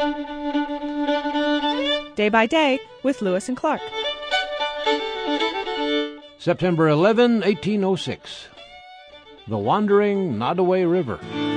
Day by Day with Lewis and Clark. September 11, 1806. The Wandering Nodaway River.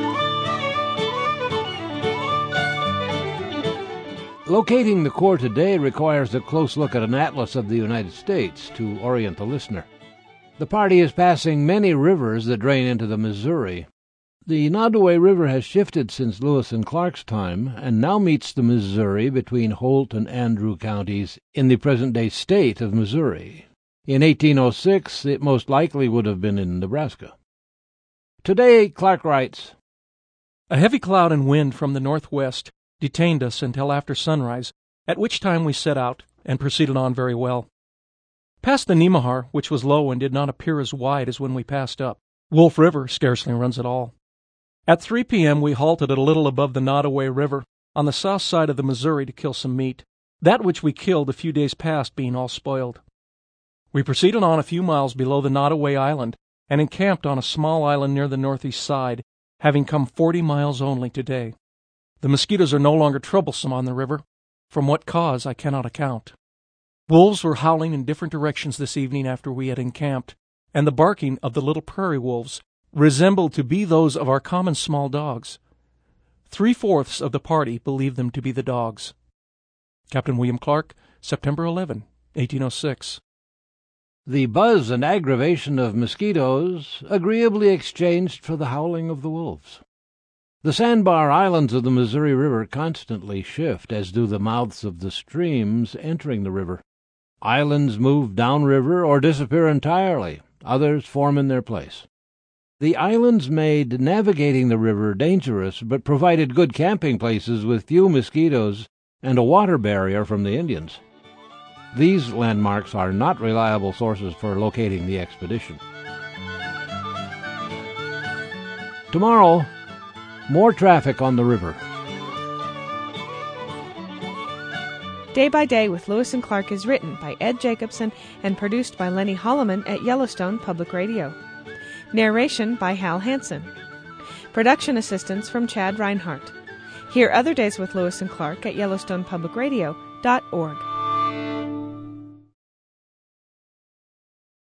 Locating the Corps today requires a close look at an atlas of the United States to orient the listener. The party is passing many rivers that drain into the Missouri. The Nodaway River has shifted since Lewis and Clark's time and now meets the Missouri between Holt and Andrew counties in the present-day state of Missouri. In 1806, it most likely would have been in Nebraska. Today, Clark writes, A heavy cloud and wind from the northwest detained us until after sunrise, at which time we set out and proceeded on very well. Past the Nemahar, which was low and did not appear as wide as when we passed up. Wolf River scarcely runs at all. At 3 p.m. we halted a little above the Nodaway River on the south side of the Missouri to kill some meat, that which we killed a few days past being all spoiled. We proceeded on a few miles below the Nodaway Island and encamped on a small island near the northeast side, having come 40 miles only today. The mosquitoes are no longer troublesome on the river, from what cause I cannot account. Wolves were howling in different directions this evening after we had encamped, and the barking of the little prairie wolves resembled to be those of our common small dogs. 3/4 of the party believed them to be the dogs. Captain William Clark, September 11, 1806. The buzz and aggravation of mosquitoes agreeably exchanged for the howling of the wolves. The sandbar islands of the Missouri River constantly shift, as do the mouths of the streams entering the river. Islands move downriver or disappear entirely. Others form in their place. The islands made navigating the river dangerous, but provided good camping places with few mosquitoes and a water barrier from the Indians. These landmarks are not reliable sources for locating the expedition. Tomorrow, more traffic on the river. Day by Day with Lewis and Clark is written by Ed Jacobson and produced by Lenny Holloman at Yellowstone Public Radio. Narration by Hal Hansen. Production assistance from Chad Reinhardt. Hear other days with Lewis and Clark at YellowstonePublicRadio.org.